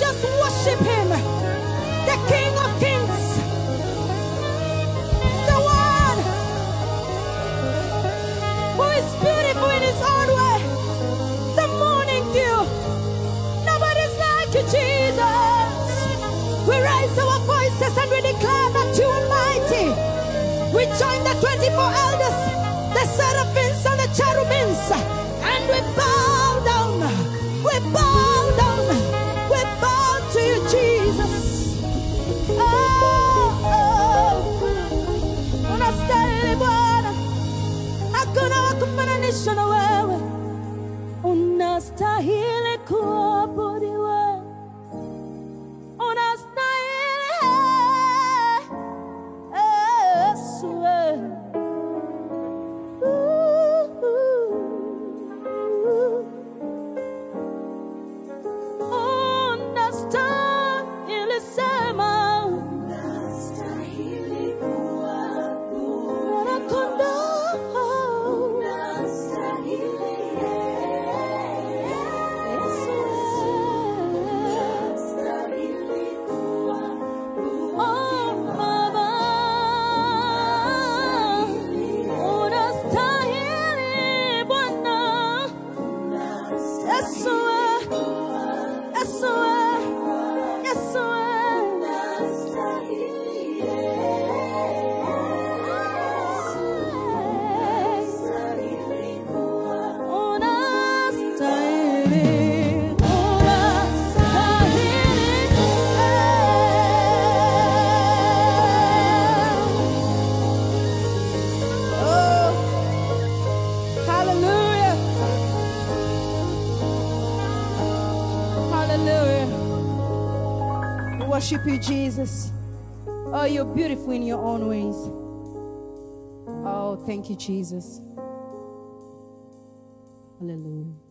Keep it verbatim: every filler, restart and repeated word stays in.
just worship him, the King of Kings, the one who is beautiful in his own way, the morning dew. Nobody's like you, Jesus. We raise our voices and we declare that you are mighty. We join the twenty-four elders, the seraphims and the cherubims, and we bow down, we bow down, we bow to you, Jesus. Oh, oh, unastahili Bwana, hakuna wa kufananisha na wewe, unastahili kuabudiwa. Worship you, Jesus. Oh, you're beautiful in your own ways. Oh, thank you, Jesus. Hallelujah.